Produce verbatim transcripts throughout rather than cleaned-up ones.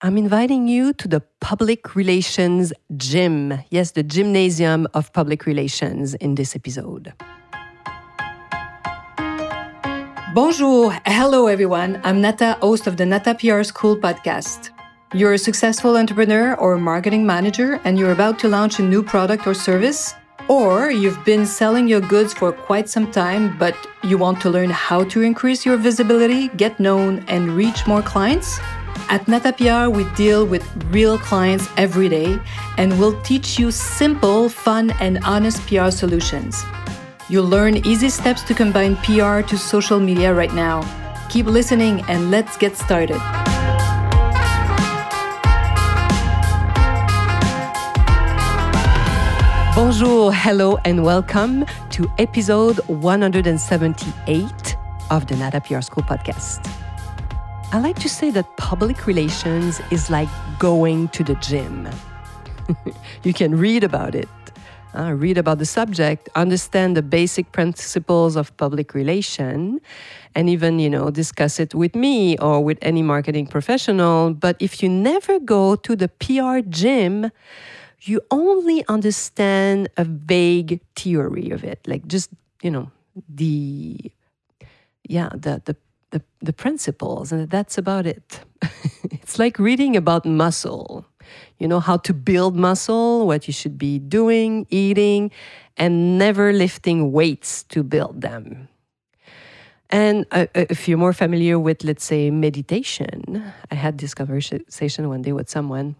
I'm inviting you to the Public Relations Gym. Yes, the gymnasium of public relations in this episode. Bonjour. Hello, everyone. I'm Nata, host of the Nata P R School podcast. You're a successful entrepreneur or marketing manager, and you're about to launch a new product or service, or you've been selling your goods for quite some time, but you want to learn how to increase your visibility, get known, and reach more clients? At Nata P R, we deal with real clients every day, and we'll teach you simple, fun, and honest P R solutions. You'll learn easy steps to combine P R to social media right now. Keep listening and let's get started. Bonjour, hello, and welcome to episode one hundred seventy-eight of the Nata P R School podcast. I like to say that public relations is like going to the gym. You can read about it. Uh, read about the subject, understand the basic principles of public relation, and even, you know, discuss it with me or with any marketing professional. But if you never go to the P R gym, you only understand a vague theory of it, like just, you know, the, yeah, the, the, the, the principles, and that's about it. It's like reading about muscle. You know, how to build muscle, what you should be doing, eating, and never lifting weights to build them. And uh, if you're more familiar with, let's say, meditation, I had this conversation one day with someone.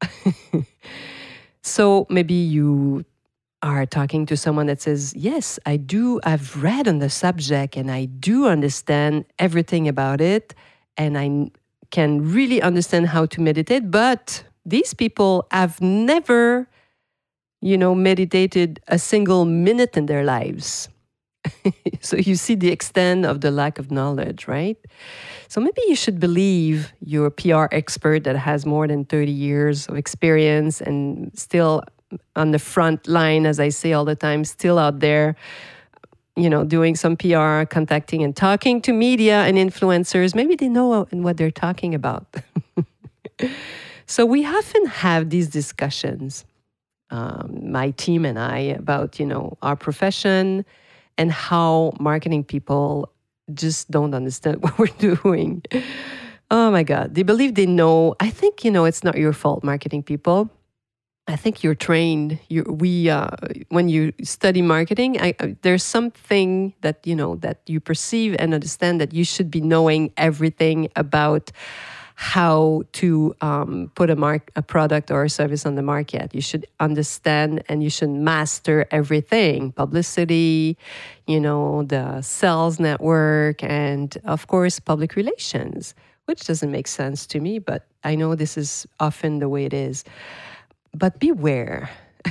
So maybe you are talking to someone that says, yes, I do, I've read on the subject and I do understand everything about it and I can really understand how to meditate, but these people have never, you know, meditated a single minute in their lives. So you see the extent of the lack of knowledge, right? So maybe you should believe you're a P R expert that has more than thirty years of experience and still on the front line, as I say all the time, still out there, you know, doing some P R, contacting and talking to media and influencers. Maybe they know what they're talking about. So we often have these discussions, um, my team and I, about, you know, our profession and how marketing people just don't understand what we're doing. Oh my God, they believe they know. I think, you know, it's not your fault, marketing people. I think you're trained. You, we, uh, when you study marketing, I, I, there's something that, you know, that you perceive and understand that you should be knowing everything about how to um, put a mark, a product or a service on the market. You should understand and you should master everything. Publicity, you know, the sales network, and of course, public relations, which doesn't make sense to me, but I know this is often the way it is. But beware.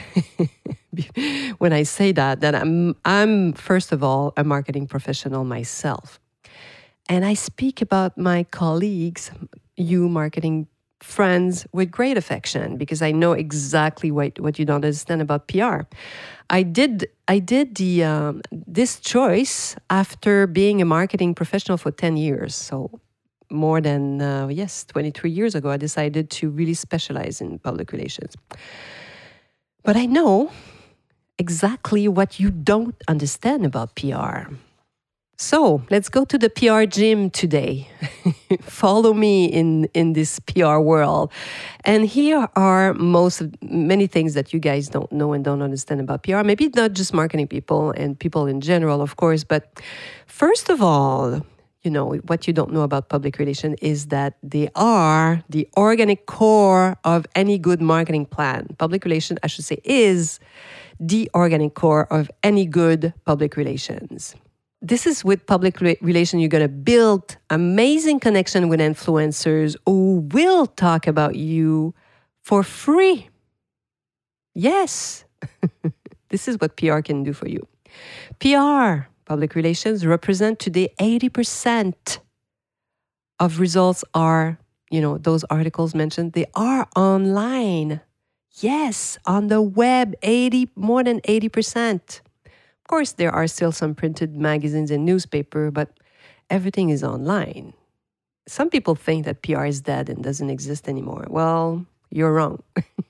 When I say that, that I'm, I'm, first of all, a marketing professional myself. And I speak about my colleagues, you marketing friends, with great affection because I know exactly what, what you don't understand about P R. I did I did the um, this choice after being a marketing professional for ten years. So more than, uh, yes, twenty-three years ago, I decided to really specialize in public relations. But I know exactly what you don't understand about P R. So let's go to the P R gym today. Follow me in, in this P R world. And here are most of many things that you guys don't know and don't understand about P R. Maybe not just marketing people and people in general, of course. But first of all, you know, what you don't know about public relations is that they are the organic core of any good marketing plan. Public relations, I should say, is the organic core of any good public relations. This is with public re- relation, you're going to build amazing connection with influencers who will talk about you for free. Yes, this is what P R can do for you. P R, public relations, represent today eighty percent of results are, you know, those articles mentioned, they are online. Yes, on the web, eighty, more than eighty percent. Of course, there are still some printed magazines and newspaper, but everything is online. some people think that P R is dead and doesn't exist anymore. Well, you're wrong.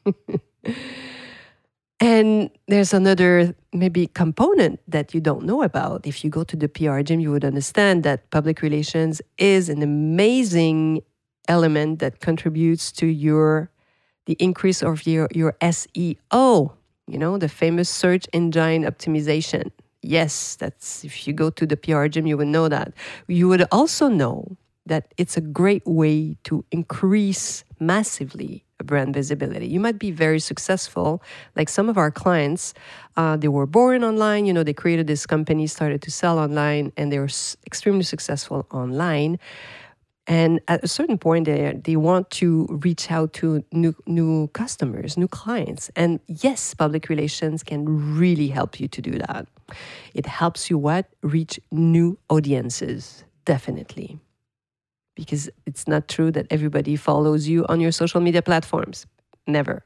And there's another maybe component that you don't know about. If you go to the P R gym, you would understand that public relations is an amazing element that contributes to your the increase of your, your S E O, you know, the famous search engine optimization. Yes, that's if you go to the P R gym, you would know that. You would also know that it's a great way to increase massively brand visibility. You might be very successful, like some of our clients, uh, they were born online, you know, they created this company, started to sell online, and they were s- extremely successful online. And at a certain point, they, they want to reach out to new, new customers, new clients. And yes, public relations can really help you to do that. It helps you what? Reach new audiences, definitely. Because it's not true that everybody follows you on your social media platforms. Never.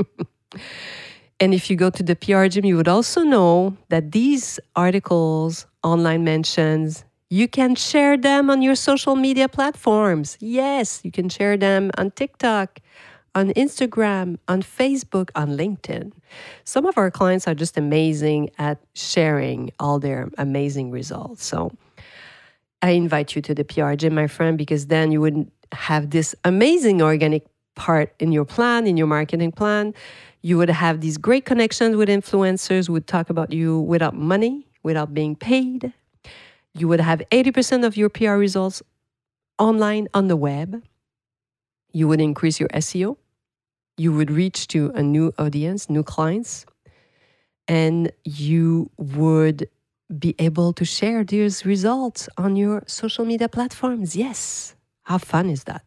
And if you go to the P R gym, you would also know that these articles, online mentions, you can share them on your social media platforms. Yes, you can share them on TikTok, on Instagram, on Facebook, on LinkedIn. Some of our clients are just amazing at sharing all their amazing results. So I invite you to the P R gym, my friend, because then you wouldn't have this amazing organic part in your plan, in your marketing plan. You would have these great connections with influencers who would talk about you without money, without being paid. You would have eighty percent of your P R results online on the web. You would increase your S E O. You would reach to a new audience, new clients. And you would be able to share these results on your social media platforms. Yes. How fun is that?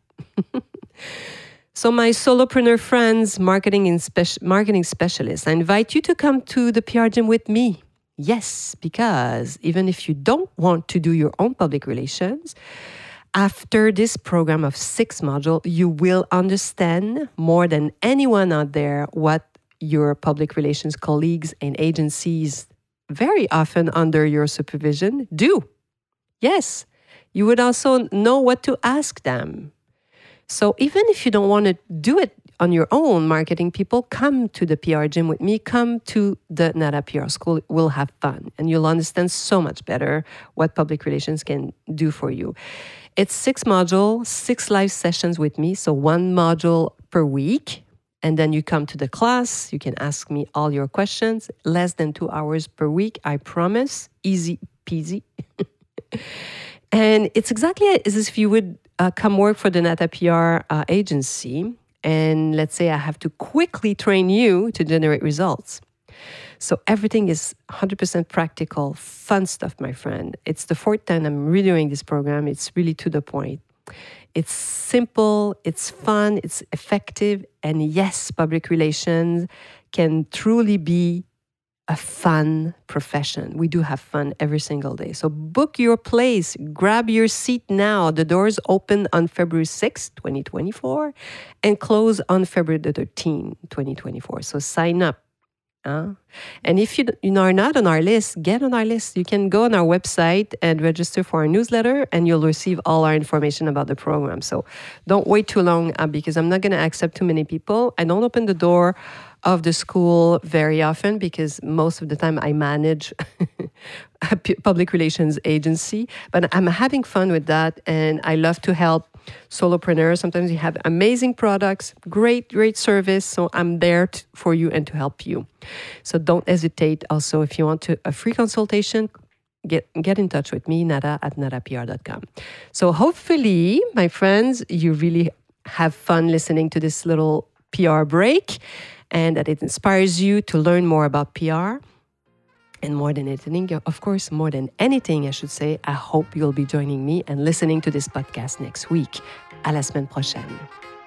So my solopreneur friends, marketing and speci- marketing specialists, I invite you to come to the P R gym with me. Yes, because even if you don't want to do your own public relations, after this program of six modules, you will understand more than anyone out there what your public relations colleagues and agencies very often under your supervision do. Yes, you would also know what to ask them. So even if you don't want to do it on your own, marketing people, come to the P R gym with me, come to the Nada P R school. We'll have fun and you'll understand so much better what public relations can do for you. It's six modules, six live sessions with me, so one module per week. And then you come to the class, you can ask me all your questions, less than two hours per week, I promise, easy peasy. And it's exactly as if you would uh, come work for the Nada P R uh, agency. And let's say I have to quickly train you to generate results. So everything is one hundred percent practical, fun stuff, my friend. It's the fourth time I'm redoing this program. It's really to the point. It's simple, it's fun, it's effective. And yes, public relations can truly be a fun profession. We do have fun every single day. So book your place, grab your seat now. The doors open on February sixth, twenty twenty-four, and close on February the thirteenth, twenty twenty-four. So sign up. Uh, and if you, you are not on our list, get on our list. You can go on our website and register for our newsletter, and you'll receive all our information about the program. So don't wait too long uh, because I'm not going to accept too many people. I don't open the door of the school very often because most of the time I manage a public relations agency, but I'm having fun with that, and I love to help solopreneurs. Sometimes you have amazing products, great, great service. So I'm there t- for you and to help you. So don't hesitate. Also, if you want to a free consultation, get get in touch with me, nada at nada p r dot com. So hopefully, my friends, you really have fun listening to this little P R break and that it inspires you to learn more about P R. And more than anything, of course, more than anything, I should say, I hope you'll be joining me and listening to this podcast next week. À la semaine prochaine.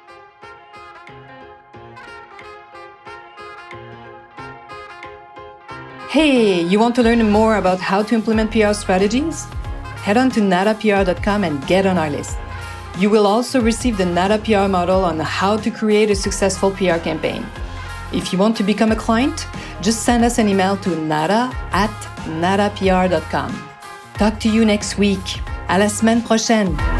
Hey, you want to learn more about how to implement P R strategies? Head on to nada p r dot com and get on our list. You will also receive the Nada P R model on how to create a successful P R campaign. If you want to become a client, just send us an email to nada at nada p r dot com. Talk to you next week. À la semaine prochaine.